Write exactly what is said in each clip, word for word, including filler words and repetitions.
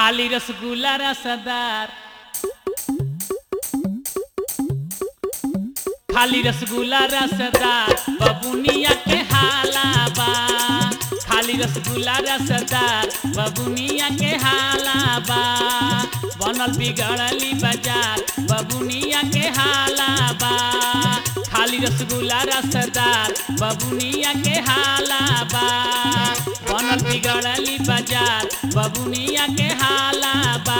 खाली रसगुल्ला रसदार खाली रसगुल्ला रसदार बबुनिया के हालाबा खाली रसगुल्ला रसदार बबुनिया के हालाबा बनल बिगड़ली बाजार बबुनिया के हालाबा खाली रसगुल्ला रसदार बबुनिया के हालाबा बनल बिगड़ली बाजार बबुनिया के हालाबा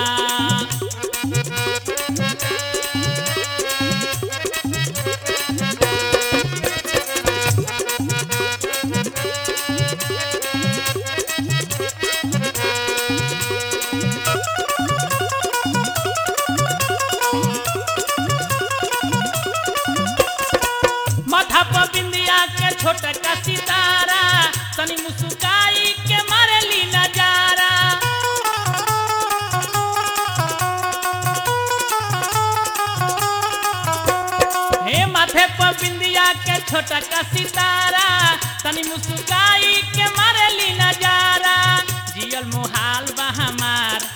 माथा पर बिंदिया के छोटा का सितारा तनी मुस्काई के मारेली नजारा हे माथे पर बिंदिया के छोटा का सितारा तनी मुस्काई के मारेली नजारा जियल मुहाल बा हमार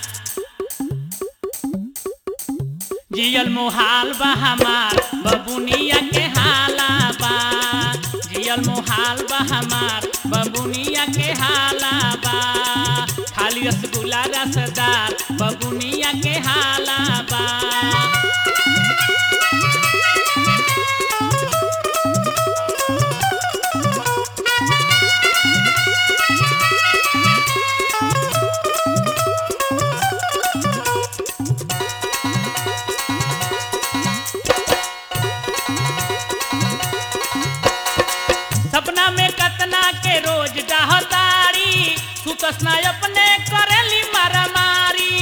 जियल मुहाल बा हमार बबुनिया के हालाबा जियल मुहाल बा हमार बबुनिया के हालाबा खाली रसगुल्ला रसदार बबुनिया के हालाबा सपना में कतना के रोज डहतारी सुतसना अपने करेली मारामारी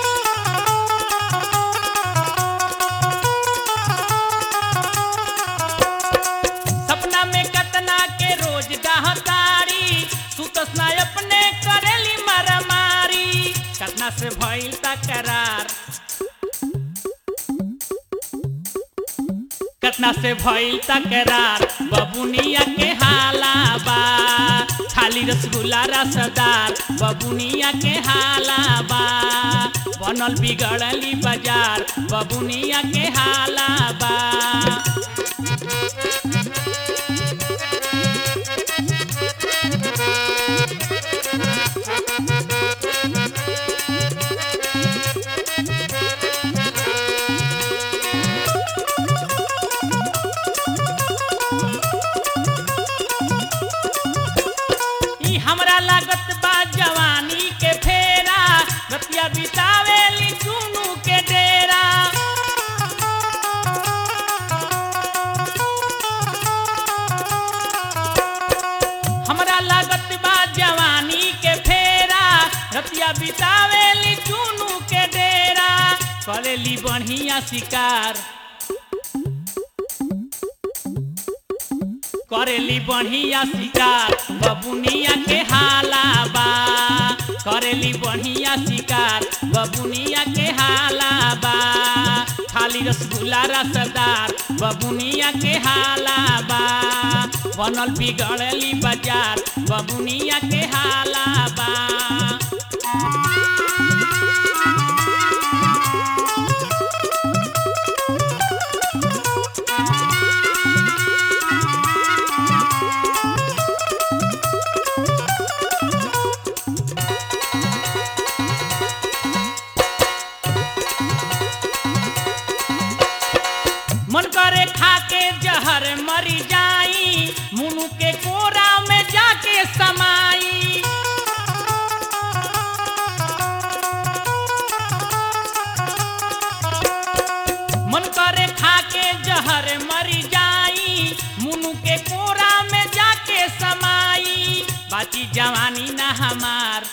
सपना में कतना के रोज डहतारी सुतसना अपने करेली मारामारी कतना से भइल तकरार कतना से भइल तकरार बबुनिया के हालाबा खाली रसगुल्ला रसदार बबुनिया के हालाबा बनल बिगड़ली बाजार बबुनिया के हालाबा हमरा लागत बा जवानी के फेरा रतिया बितावेली चुनू के डेरा हमरा लागत बा जवानी के फेरा रतिया बितावेली चुनू के डेरा करेली बढ़िया शिकार करेली बढ़िया शिकार बबुनिया के हालाबा करेली बढ़िया शिकार बबुनिया के हालाबा खाली रसगुल्ला रसदार बबुनिया के हालाबा बनल बिगड़ली बाजार बबुनिया के हालाबा मन करे खा के जहर मरी जाई मुनु के कोरा में जाके समाई मन करे खा के जहर मरी जाई मुनु के कोरा में जाके समाई बाकी जवानी ना हमार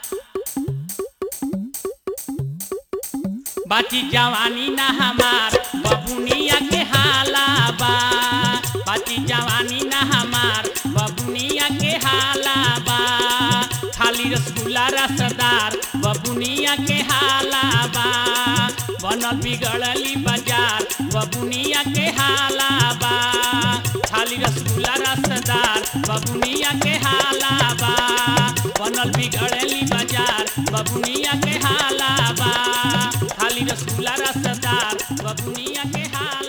बाची जवानी ना हमार बबुनिया के हालाबा बाची जवानी ना हमार बबुनिया के हालाबा खाली रसगुल्ला रसदार बबुनिया के हालाबा बनल बिगड़ली बाजार बबुनिया के हालाबा खाली रसगुल्ला रसदार बबुनिया के हालाबा बनल बिगड़ली बाजार बबुनिया के हाला। खाली रसगुल्ला रसदार बबुनिया के हाल